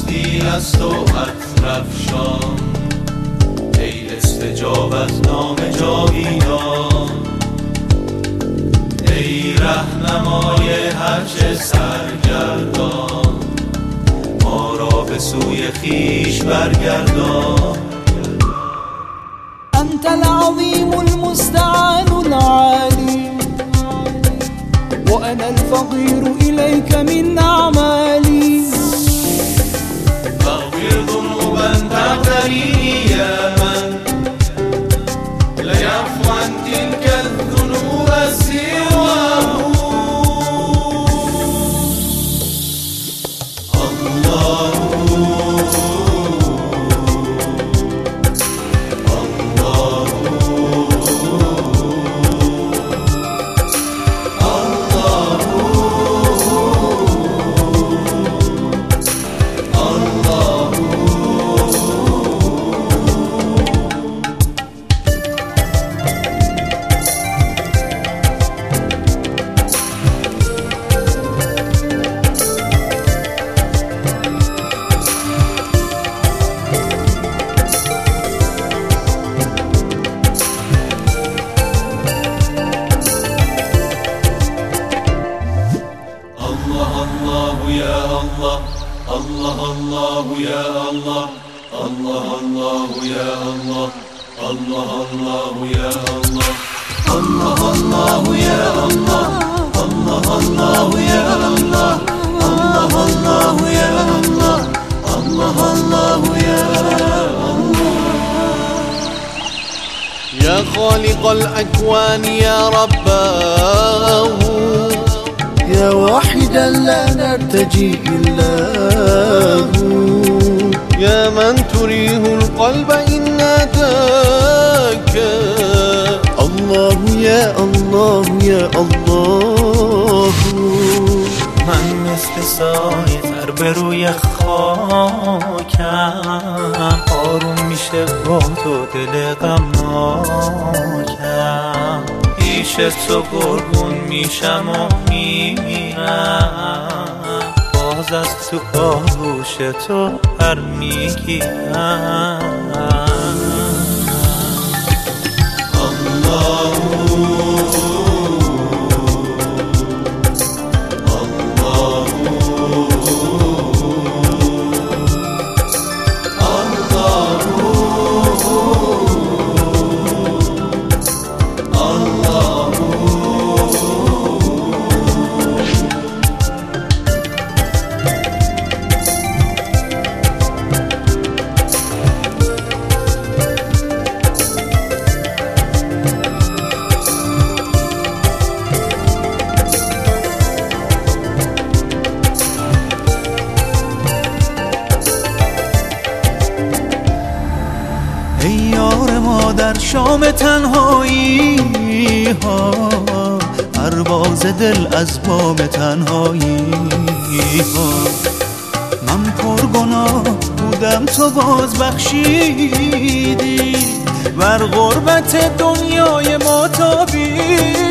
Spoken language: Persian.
هستی از تو اطرفشان، ای استجابت نام جاویدان، ای رهنمای هرچه سرگردان، ما را به سوی خویش برگردان. انت العظیم المستعان العالی وانا الفقیر الیک من اعمالی، فاغفر ذنوبا تعتريني يا من لا يعفو عن تلك الذنوب سواه. الله الله الله يا الله، الله الله يا الله، الله الله يا الله، الله الله يا الله، الله الله يا الله، الله الله يا الله، الله الله يا الله. يا خالق الأكوان يا رباه، يا واحدا لا نرتجي إلا هو، يا من تريه القلب إن ناداك. الله يا الله يا الله. من مثل سایه تر به روی خاکم، آروم میشه با تو دل غمناکم، پیش تو قربون میشم و میمیرم، باز از تو آغوش تو پر میگیرم. الله ای یار ما در شام تنهایی ها، پرواز دل از بام تنهایی ها. من پرگناه بودم تو باز بخشیدی، بر غربت دنیای ما تابیدی.